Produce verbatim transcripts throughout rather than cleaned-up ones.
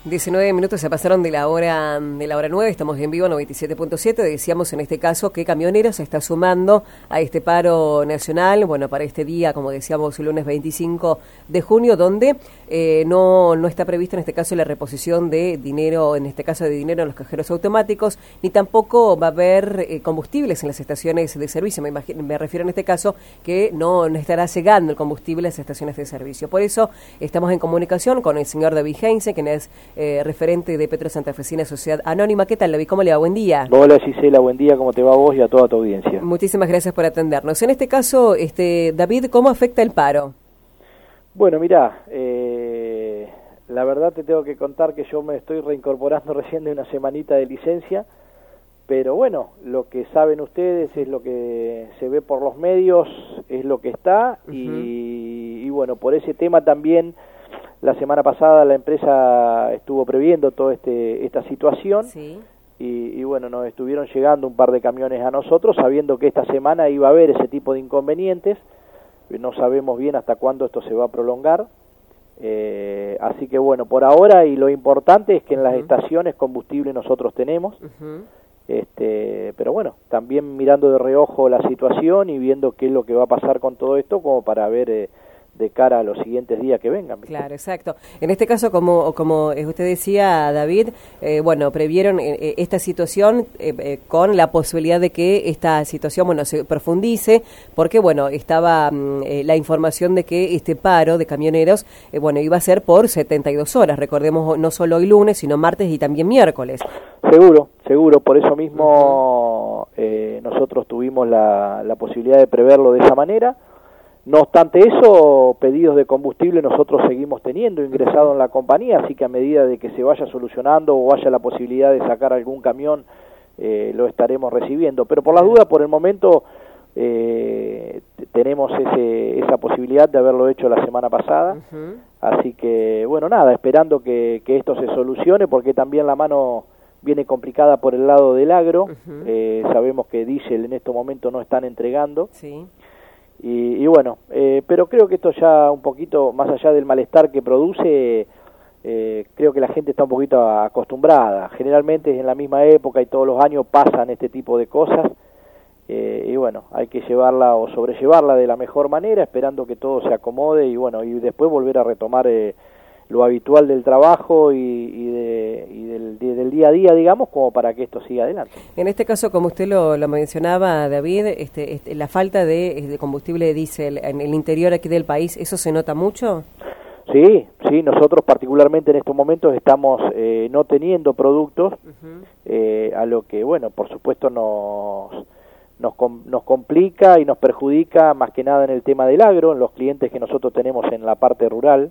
diecinueve minutos se pasaron de la hora de la hora nueve, estamos en vivo noventa y siete punto siete. Decíamos en este caso que Camioneros se está sumando a este paro nacional, bueno, para este día, como decíamos, el lunes veinticinco de junio, donde eh, no, no está prevista en este caso la reposición de dinero, en este caso de dinero en los cajeros automáticos, ni tampoco va a haber eh, combustibles en las estaciones de servicio. Me, imagino, me refiero en este caso que no, no estará llegando el combustible a las estaciones de servicio. Por eso estamos en comunicación con el señor David Heinze, quien es Eh, referente de Petro Santafesina Sociedad Anónima. ¿Qué tal, David? ¿Cómo le va? Buen día. Hola, Gisela, buen día. ¿Cómo te va a vos y a toda tu audiencia? Muchísimas gracias por atendernos. En este caso, este David, ¿cómo afecta el paro? Bueno, mirá, eh, la verdad te tengo que contar que yo me estoy reincorporando recién de una semanita de licencia, pero bueno, lo que saben ustedes es lo que se ve por los medios, es lo que está, uh-huh. y, y bueno, por ese tema también. La semana pasada la empresa estuvo previendo toda este, esta situación, sí. y, y bueno, nos estuvieron llegando un par de camiones a nosotros, sabiendo que esta semana iba a haber ese tipo de inconvenientes. No sabemos bien hasta cuándo esto se va a prolongar, eh, así que bueno, por ahora, y lo importante es que en las uh-huh. estaciones combustible nosotros tenemos, uh-huh. este, pero bueno, también mirando de reojo la situación y viendo qué es lo que va a pasar con todo esto, como para ver... Eh, de cara a los siguientes días que vengan. ¿Viste? Claro, exacto. En este caso, como como usted decía, David, eh, bueno, previeron eh, esta situación eh, eh, con la posibilidad de que esta situación, bueno, se profundice, porque, bueno, estaba eh, la información de que este paro de camioneros, eh, bueno, iba a ser por setenta y dos horas, recordemos, no solo hoy lunes, sino martes y también miércoles. Seguro, seguro, por eso mismo uh-huh. eh, nosotros tuvimos la, la posibilidad de preverlo de esa manera. No obstante eso, pedidos de combustible nosotros seguimos teniendo ingresado en la compañía, así que a medida de que se vaya solucionando o haya la posibilidad de sacar algún camión, eh, lo estaremos recibiendo. Pero por las dudas, por el momento, eh, tenemos ese, esa posibilidad de haberlo hecho la semana pasada, uh-huh. así que, bueno, nada, esperando que, que esto se solucione, porque también la mano viene complicada por el lado del agro, uh-huh. eh, sabemos que diésel en estos momentos no están entregando, sí. Y, y bueno, eh, pero creo que esto ya un poquito, más allá del malestar que produce, eh, creo que la gente está un poquito acostumbrada. Generalmente en la misma época y todos los años pasan este tipo de cosas, eh, y bueno, hay que llevarla o sobrellevarla de la mejor manera, esperando que todo se acomode y bueno, y después volver a retomar eh, lo habitual del trabajo y, y, de, y del, de, del día a día, digamos, como para que esto siga adelante. En este caso, como usted lo, lo mencionaba, David, este, este, la falta de, de combustible de diésel en el interior aquí del país, ¿eso se nota mucho? Sí, sí, nosotros particularmente en estos momentos estamos eh, no teniendo productos, uh-huh. eh, a lo que, bueno, por supuesto nos, nos, nos complica y nos perjudica más que nada en el tema del agro, en los clientes que nosotros tenemos en la parte rural.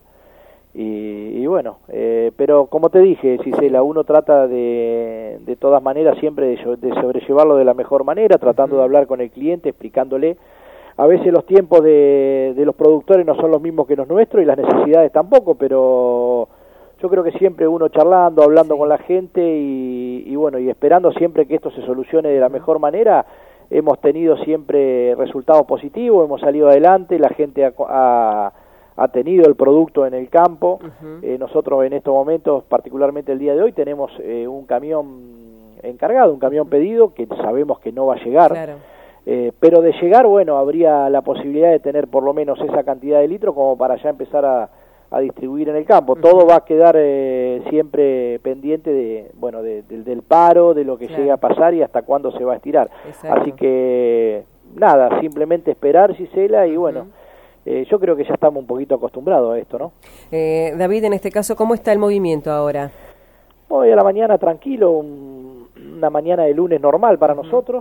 Y, y bueno, eh, pero como te dije, Cisela, uno trata de, de todas maneras siempre de, de sobrellevarlo de la mejor manera, tratando uh-huh. de hablar con el cliente, explicándole. A veces los tiempos de, de los productores no son los mismos que los nuestros y las necesidades tampoco, pero yo creo que siempre uno charlando, hablando sí. con la gente y, y bueno, y esperando siempre que esto se solucione de la mejor manera, hemos tenido siempre resultados positivos, hemos salido adelante, la gente ha... ha ha tenido el producto en el campo. Uh-huh. Eh, nosotros en estos momentos, particularmente el día de hoy, tenemos eh, un camión encargado, un camión pedido, que sabemos que no va a llegar, claro. eh, pero de llegar, bueno, habría la posibilidad de tener por lo menos esa cantidad de litros como para ya empezar a, a distribuir en el campo. Uh-huh. Todo va a quedar eh, siempre pendiente de, bueno, de, de, del paro, de lo que claro. llegue a pasar y hasta cuándo se va a estirar. Exacto. Así que, nada, simplemente esperar, Gisela, y uh-huh. bueno, Eh, yo creo que ya estamos un poquito acostumbrados a esto, ¿no? Eh, David, en este caso, ¿cómo está el movimiento ahora? Hoy a la mañana tranquilo, un, una mañana de lunes normal para uh-huh. nosotros.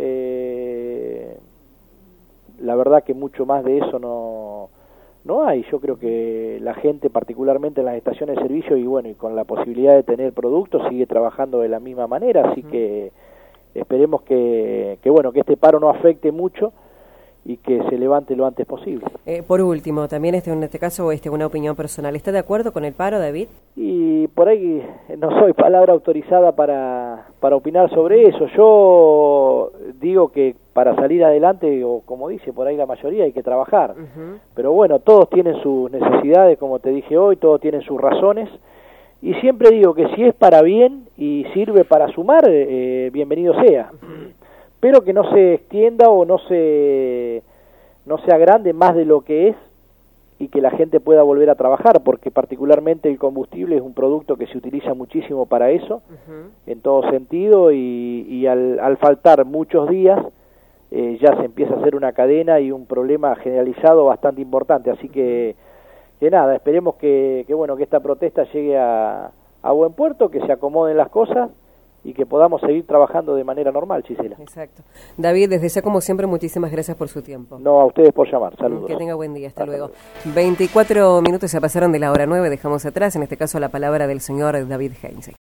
Eh, la verdad que mucho más de eso no, no hay. Yo creo que la gente, particularmente en las estaciones de servicio, y bueno, y con la posibilidad de tener productos, sigue trabajando de la misma manera, así uh-huh. que esperemos que, que, bueno, que este paro no afecte mucho y que se levante lo antes posible. Eh, por último, también este, en este caso este, una opinión personal. ¿Está de acuerdo con el paro, David? Y por ahí no soy palabra autorizada para, para opinar sobre eso. Yo digo que para salir adelante, o como dice por ahí la mayoría, hay que trabajar. Uh-huh. Pero bueno, todos tienen sus necesidades, como te dije hoy, todos tienen sus razones. y siempre digo que si es para bien y sirve para sumar, eh, bienvenido sea, pero que no se extienda o no se, no se agrande más de lo que es, y que la gente pueda volver a trabajar, porque particularmente el combustible es un producto que se utiliza muchísimo para eso, uh-huh. en todo sentido, y, y al, al faltar muchos días, eh, ya se empieza a hacer una cadena y un problema generalizado bastante importante, así que, que nada, esperemos que, que, bueno, que esta protesta llegue a, a buen puerto, que se acomoden las cosas, y que podamos seguir trabajando de manera normal, Gisela. Exacto. David, desde ya, como siempre, muchísimas gracias por su tiempo. No, a ustedes por llamar. Saludos. Que tenga buen día. Hasta, Hasta luego. luego. veinticuatro minutos se pasaron de la hora nueve, dejamos atrás, en este caso, la palabra del señor David Heinze.